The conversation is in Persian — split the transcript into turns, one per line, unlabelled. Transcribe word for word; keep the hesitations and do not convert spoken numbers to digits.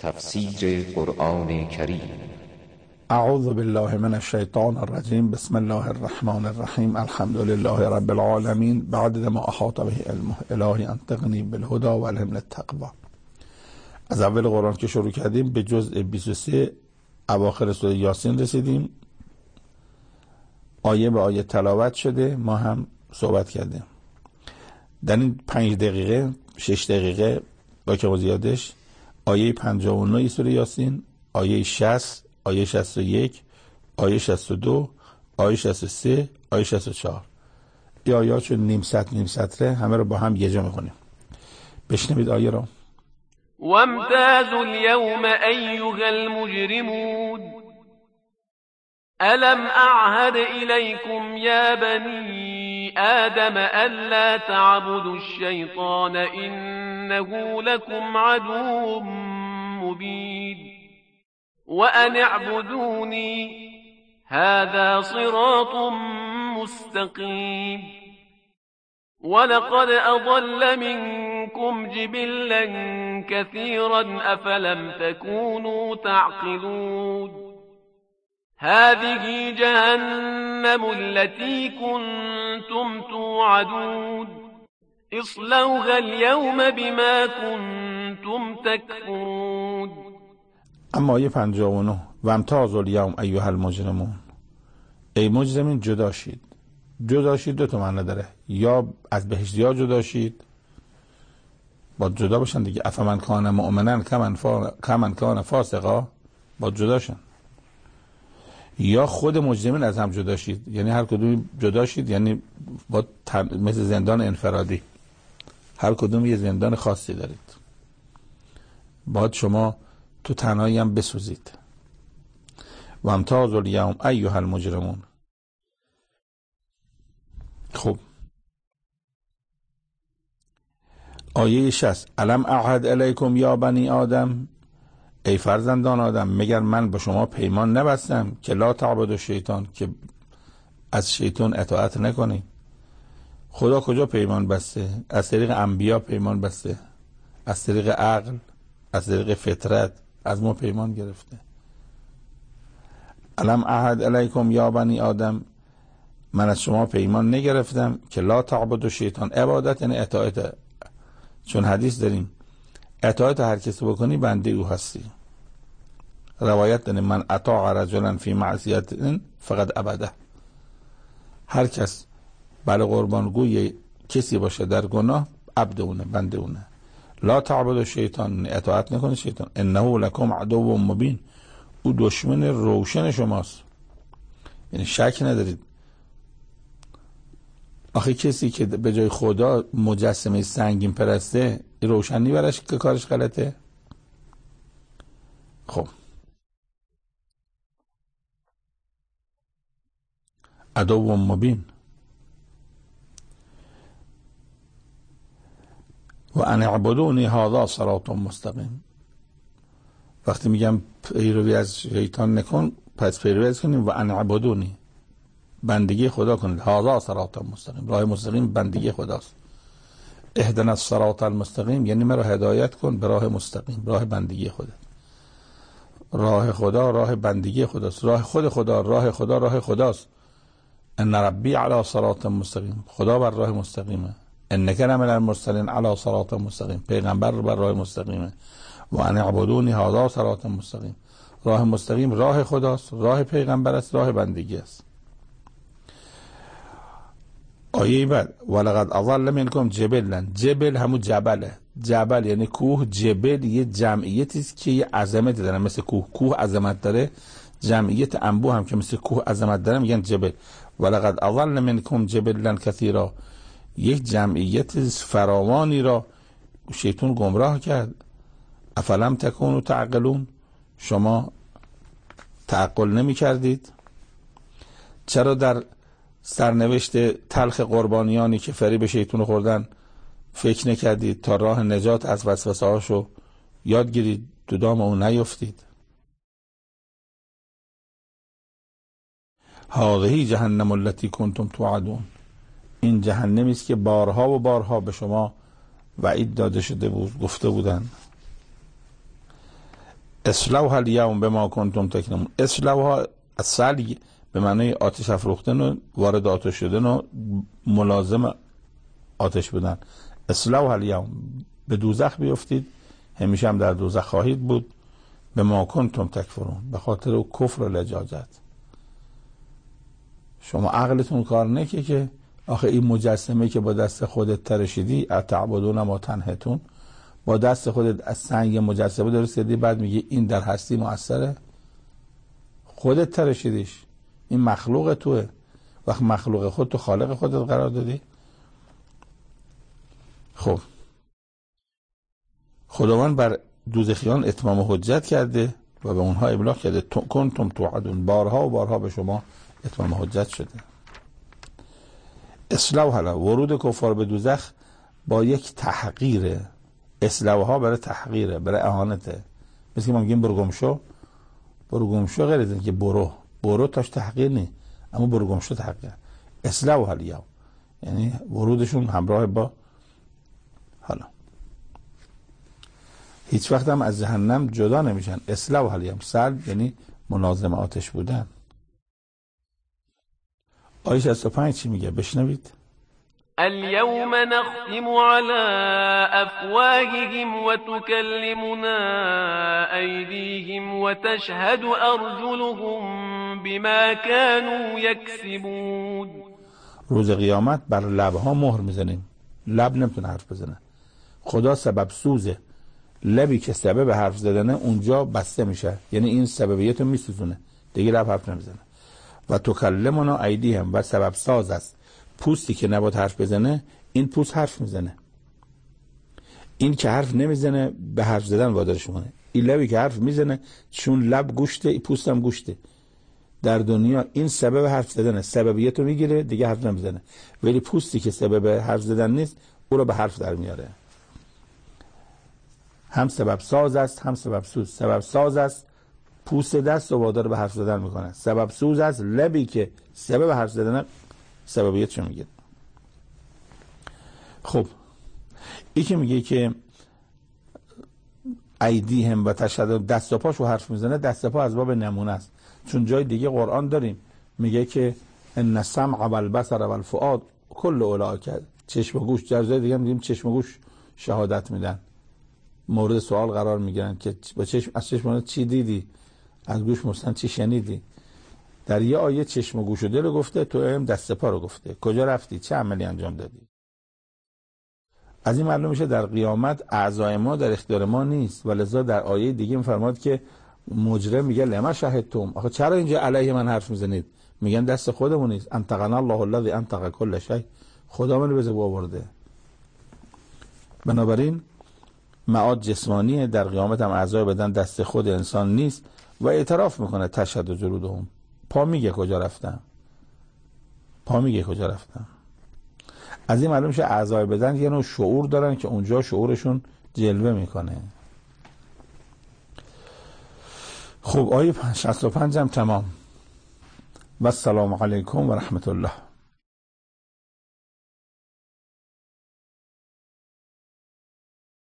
تفسیر قرآن کریم.
اعوذ بالله من الشیطان الرجیم. بسم الله الرحمن الرحیم. الحمد لله رب العالمین. بعد ما احاط به علمه الهی انطقنی بالهدى والهمنا التقوی. از اول قرآن که شروع کردیم به جزء بیست و سه اواخر سوره یاسین رسیدیم. آیه به آیه تلاوت شده، ما هم صحبت کردیم. در این پنج دقیقه شش دقیقه با که زیادش آیه پنجاه و نه سوره یاسین، آیه شصت، آیه شصت و یک، آیه شصت و دو، آیه شصت و سه، آیه شصت و چهار. این آیات چون نیم سطر نیم سطره همه رو با هم یه جا میخونیم. بشنوید آیه را.
وامتازوا اليوم أيها المجرمون ألم أعهد إليكم يا بني آدم ألا تعبدوا الشيطان إنه لكم عدو مبين وأن اعبدوني هذا صراط مستقيم ولقد أضل منكم جبلا كثيرا أفلم تكونوا تعقلون هذه جهنم التي كنتم توعدون اصلوها اليوم بما كنتم تكفرون.
اما آیه پنجاه و نه وامتازوا اليوم ایها المجرمون، ای مجرمین جدا شید. جدا شید دو تا معنی داره، یا از بهشتی ها جدا شید، با جدا بشن دیگه، افمن کان مؤمنن کمن, فا... کمن کان فاسقا، با جدا شن. یا خود مجرمین از هم جدا شید، یعنی هر کدوم جدا شید، یعنی با تن... مثل زندان انفرادی، هر کدوم یه زندان خاصی دارید، باید شما تو تنهایی هم بسوزید. و امتازوا الیوم ایها المجرمون. خب آیه شصت الم اعهد الیکم یا بنی آدم، ای فرزندان آدم مگر من با شما پیمان نبستم که لا تعبدوا شیطان، که از شیطان اطاعت نکنی. خدا کجا پیمان بسته؟ از طریق انبیا پیمان بسته، از طریق عقل، از طریق فطرت از ما پیمان گرفته. الم اعهد الیکم یا بنی آدم، من از شما پیمان نگرفتم که لا تعبدوا شیطان. عبادت یعنی اطاعت، چون حدیث داریم اطاعت هر کسی بکنی بنده او هستی. روایت داریم من اطاع رجلا فی معصیت فقد عبده. هر کس بله قربانگوی کسی باشه در گناه عبد اونه، بنده اونه. لا تعبدوا شیطان، اطاعت نکنی شیطان. انه لکم عدو مبین، او دشمن روشن شماست، یعنی شک ندارید. آخه کسی که به جای خدا مجسمه سنگین پرسته، روشنی براش که کارش غلطه. خب عدو مبین. و ان اعبدونی هذا صراط مستقیم. وقتی میگم پیروی از شیطان نکن، پس پیروی از کنیم. و ان اعبدونی، بندگی خدا کنید. هذا صراط مستقیم، راه مستقیم بندگی خداست. اهدنا الصراط المستقیم یعنی مرا هدایت کن به راه مستقیم، راه بندگی خدا. راه خدا راه بندگی خداست، راه خود خدا، راه خدا راه خداست. ان ربی علی صراط مستقیم، خدا بر راه مستقیمه. انک لمن المرسلین علی صراط مستقیم، پیغمبر بر راه مستقیمه. و ان اعبدونی هذا صراط مستقیم، راه مستقیم راه خداست، راه پیغمبر است، راه بندگی است. آیه بعد ولقد اضل منکم جبلا. جبل همون جبله، جبل یعنی کوه. جبل یه جمعیتی است که یه عظمت داره، مثل کوه. کوه عظمت داره، جمعیت انبوه هم که مثل کوه عظمت داره میگن جبل. ولقد اضل منکم جبلا کثیرا، یک جمعیت فراوانی را شیطان گمراه کرد. افلم تکونوا تعقلون، شما تعقل نمی کردید؟ چرا در سرنوشت تلخ قربانیانی که فریب شیطان خوردن فکر نکردید تا راه نجات از وسوسه هاشو یاد گیرید، تو دام اون نیفتید؟ هذه جهنم التي کنتم توعدون، این جهنمی است که بارها و بارها به شما وعید داده شده بود، گفته بودن. اصلوها الیوم بما کنتم تکنمون. اصلوها اصل به معنی آتش افروختن و وارد آتش شدن و ملازم آتش بودن. اصلوها الیوم، به دوزخ بیفتید، همیشه هم در دوزخ خواهید بود. بما کنتم تکفرون، به خاطر کفر و لجاجت. شما عقلتون کار نکه که آخه این مجسمه که با دست خودت ترشیدی، اتعبدون ما تنحتون، با دست خودت از سنگ مجسمه درستیدی، بعد میگی این در هستی مؤثره؟ خودت ترشیدیش، این مخلوق توه. وقت مخلوق خود تو خالق خودت قرار دادی. خب خداوند بر دوزخیان اتمام حجت کرده و به اونها ابلاغ کرده کنتم توعدون، بارها و بارها به شما اتمام حجت شده. اصلوها، ورود کفار به دوزخ با یک تحقیره. اصلوها برای تحقیره، برای اهانته. مثل که ما میگیم برو گم شو، برو گم شو غیر از اینکه برو برو تاش تحقیر نی، اما برو گم شو تحقیر. اصلوها الیوم یعنی ورودشون همراه با حالا هیچ وقت هم از جهنم جدا نمیشن. اصلوها الیوم سلب یعنی ملازم آتش بودن. آیه شصت و پنج چی میگه؟ بشنوید.
اليوم نختم على أفواههم وتكلمنا أيديهم وتشهد أرجلهم بما كانوا يكسبون.
روز قیامت بر لبها مهر میزنیم. لب نمیتونه حرف بزنه. خدا سبب سوزه. لبی که سبب حرف زدنه اونجا بسته میشه، یعنی این سببیت رو میسوزونه، دیگه لب حرف نمیزنه. و تکلمنا ایدیهم، و سبب ساز است. پوستی که نباید حرف بزنه، این پوست حرف میزنه. این که حرف نمیزنه به حرف زدن وادارش میکنه. این لبی که حرف میزنه چون لب گوشته، این پوست هم گوشته. در دنیا این سبب حرف زدنه، سببیت رو میگیره، دیگه حرف نمیزنه. ولی پوستی که سبب حرف زدن نیست، او رو به حرف در میاره. هم سبب ساز است، هم سبب سوز. سبب ساز است، پوست دست رو وادار به حرف زدن میکنه. سبب سوز است، لبی که سبب حرف زدنه سببیت چه میگه. خب این که میگه که ایدی هم و تشهد، دست و پاشو حرف میزنه، دست و پا از باب نمونه است. چون جای دیگه قرآن داریم میگه که ان السمع والبصر والفؤاد کل اولئک، چشم و گوش. جای دیگه میگیم چشم و گوش شهادت میدن، مورد سوال قرار میگیرن که با چشم، از چشم چی دیدی، از گوش مثلا چی شنیدی. در یه آیه چشم و گوش و دل رو گفته، تو هم دست پا رو گفته. کجا رفتی؟ چه عملی انجام دادی؟ از این معلوم میشه در قیامت اعضای ما در اختیار ما نیست. ولذا در آیه دیگه میفرماد که مجرم میگه لما شهدتم، آخه چرا اینجا علیه من حرف میزنید؟ میگن دست خودمون نیست. انطقنا الله الذی انطق کل شیء، خدا منو بزرگ آورده. بنابراین معاد جسمانیه، در قیامت هم اعضای بدن دست خود انسان نیست و اعتراف میکنه تشهد جلودهم. پا میگه کجا رفتم، پا میگه کجا رفتم. از این معلوم شه اعضای بدن یه نوع شعور دارن که اونجا شعورشون جلوه میکنه. خب آیه شصت و پنج هم تمام. و السلام علیکم و رحمت الله.